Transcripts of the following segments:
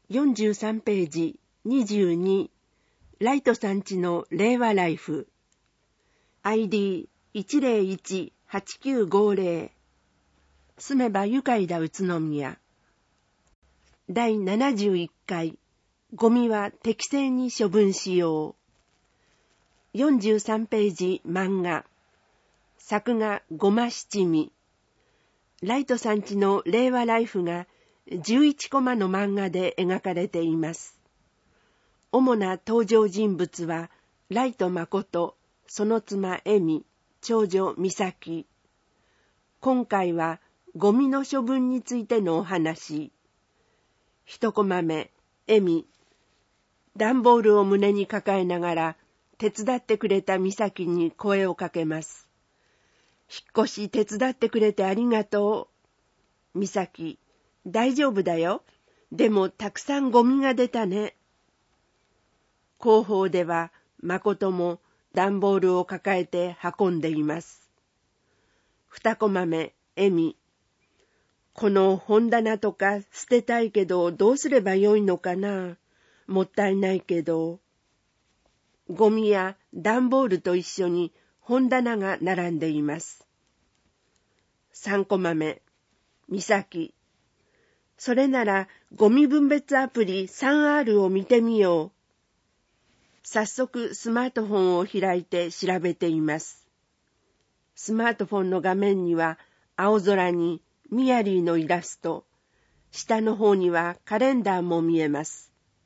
43ページ22、ライトさんちの令和ライフ。ID101-8950。住めば愉快だ宇都宮。第71回、ゴミは適正に処分しよう。43ページ漫画。作画ごま七味。ライトさんちの令和ライフが11コマの漫画で描かれています。主な登場人物は、ライト誠、その妻恵美、長女美咲。今回はゴミの処分についてのお話。一コマ目、恵美。段ボールを胸に抱えながら、手伝ってくれた美咲に声をかけます。引っ越し手伝ってくれてありがとう。美咲、大丈夫だよ。でもたくさんゴミが出たね。後方では誠も段ボールを抱えて運んでいます。二コマ目、恵美。この本棚とか捨てたいけどどうすればよいのかな。もったいないけど。ゴミや段ボールと一緒に本棚が並んでいます。三コマ目、美咲。それならゴミ分別アプリ 3R を見てみよう。早速スマートフォンを開いて調べています。スマートフォンの画面には青空にミヤリーのイラスト、下の方にはカレンダーも見えます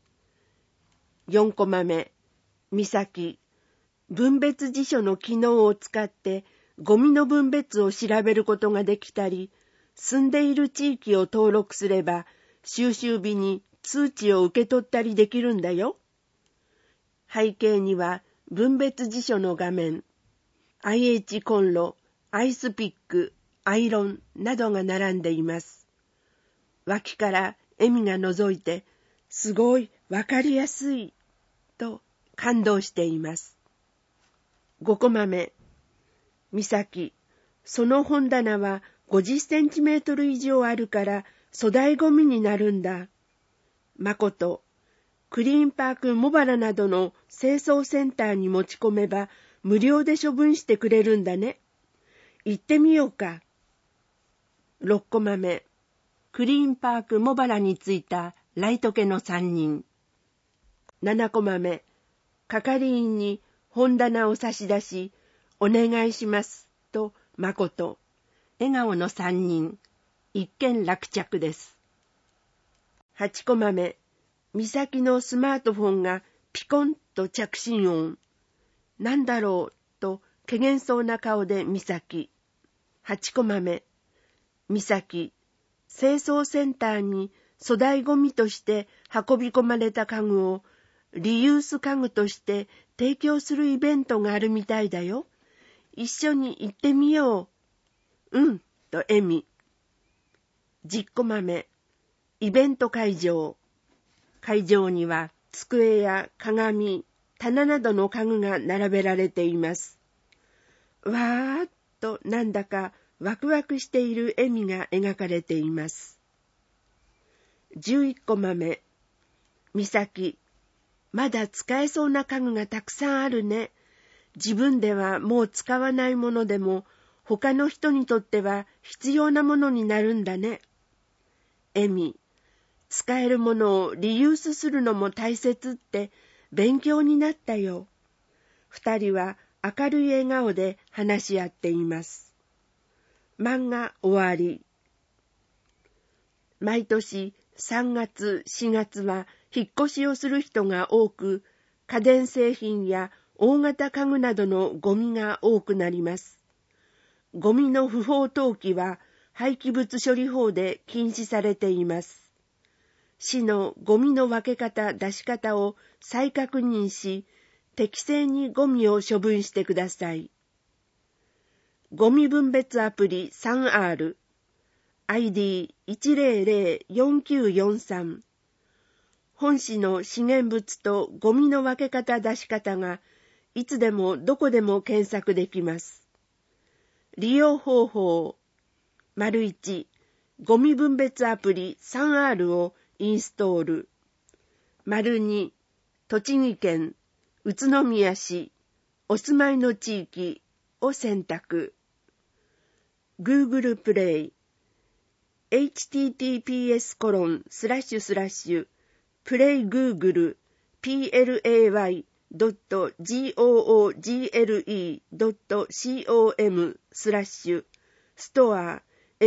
。4コマ目、美咲。分別辞書の機能を使ってゴミの分別を調べることができたり、住んでいる地域を登録すれば収集日に通知を受け取ったりできるんだよ。背景には分別辞書の画面、IH コンロ、アイスピック、アイロンなどが並んでいます。脇から恵美が覗いて、すごいわかりやすいと感動しています。5コマ目、美咲。その本棚は50センチメートル以上あるから粗大ゴミになるんだ。誠。クリーンパーク茂原などの清掃センターに持ち込めば無料で処分してくれるんだね。行ってみようか。6コマ目。クリーンパーク茂原に着いたライト家の3人。7コマ目。係員に本棚を差し出し、お願いしますと誠。笑顔の3人。一見落着です。8コマ目。美咲のスマートフォンがピコンと着信音。なんだろうと怪げそうな顔で美咲。8コマ目。美咲。清掃センターに粗大ゴミとして運び込まれた家具をリユース家具として提供するイベントがあるみたいだよ。一緒に行ってみよう。うん、と恵美。10コマ目。イベント会場。会場には机や鏡、棚などの家具が並べられています。わーっとなんだかワクワクしている笑みが描かれています。11コマ目。美咲。まだ使えそうな家具がたくさんあるね。自分ではもう使わないものでも他の人にとっては必要なものになるんだね。恵美。使えるものをリユースするのも大切って勉強になったよ。二人は明るい笑顔で話し合っています。漫画終わり。毎年3月、4月は引っ越しをする人が多く、家電製品や大型家具などのゴミが多くなります。ゴミの不法投棄は廃棄物処理法で禁止されています。市のゴミの分け方・出し方を再確認し、適正にゴミを処分してください。ゴミ分別アプリ 3R、ID1004943。本市の資源物とゴミの分け方・出し方がいつでもどこでも検索できます。利用方法。1、ゴミ分別アプリ 3R をインストール。 -2、栃木県宇都宮市お住まいの地域を選択。Google プレイ https://playgoogle.play.google.com/store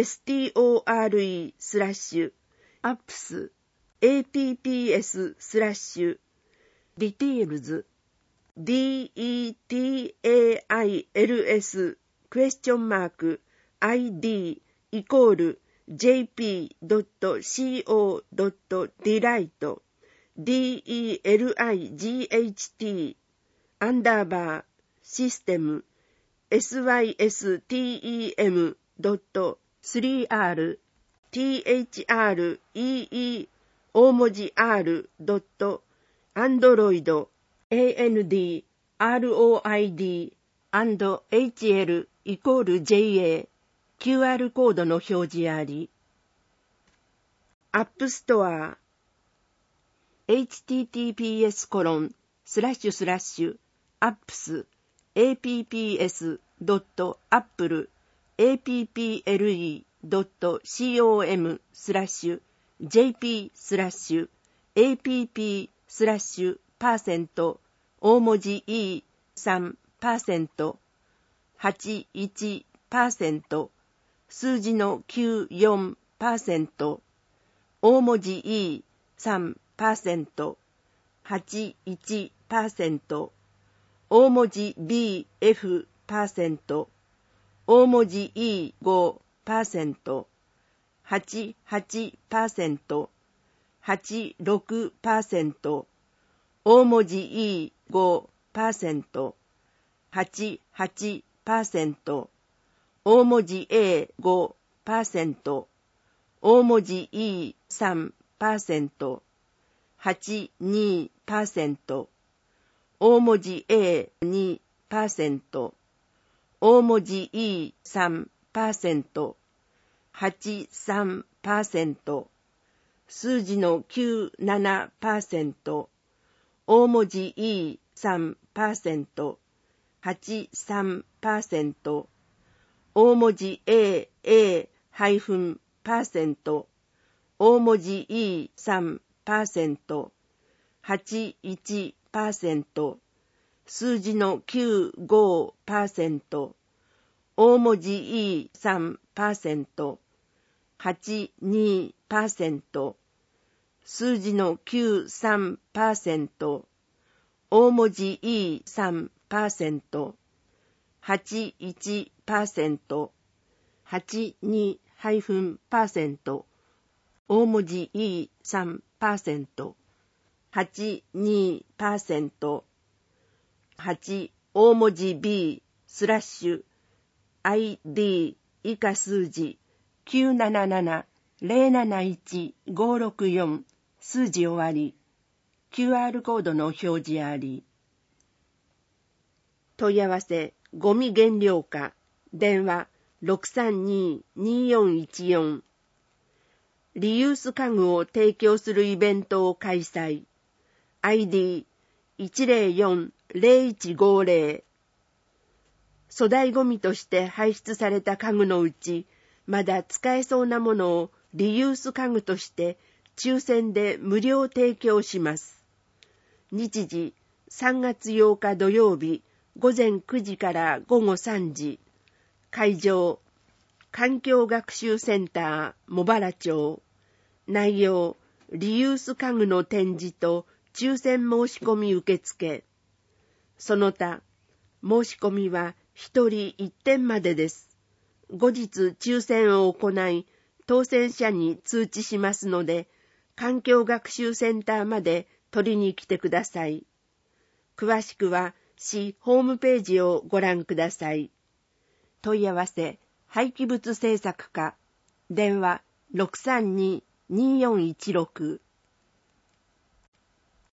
store/apps apps/details details?id jp.co.delight delight_system system.3r three 大文字 r. android android &hl =ja QR コードの表示あり。アップストア apps.apple.apple.jp/app/% 大文字 e 3% 81% 数字の 94% 大文字 e 3% 81% 大文字 b f% 大文字 e 5% 88% 86% 大文字 e 5% 88% 大文字 a 5% 大文字 e 3% 82% 大文字 a 2% 大文字 e 3% 83% 数字の 97% 大文字 e 3% 83% 大文字 a-%大文字 e 3% 81% 数字の 95% 大文字 e 3% 82% 数字の 93% 大文字 e 3% 81% 82%大文字 e 3% 82% 8大文字 b スラッシュ ID 以下数字 977-071-564 数字終わり QR コードの表示あり。問い合わせゴミ減量課電話 632-2414 リユース家具を提供するイベントを開催 ID104-0150 粗大ゴミとして排出された家具のうちまだ使えそうなものをリユース家具として抽選で無料提供します。日時3月8日土曜日午前9時から午後3時。会場環境学習センター茂原町。内容リユース家具の展示と抽選申し込み受付。その他申し込みは1人1点までです。後日抽選を行い当選者に通知しますので環境学習センターまで取りに来てください。詳しくは市ホームページをご覧ください。問い合わせ廃棄物政策課電話 632-2416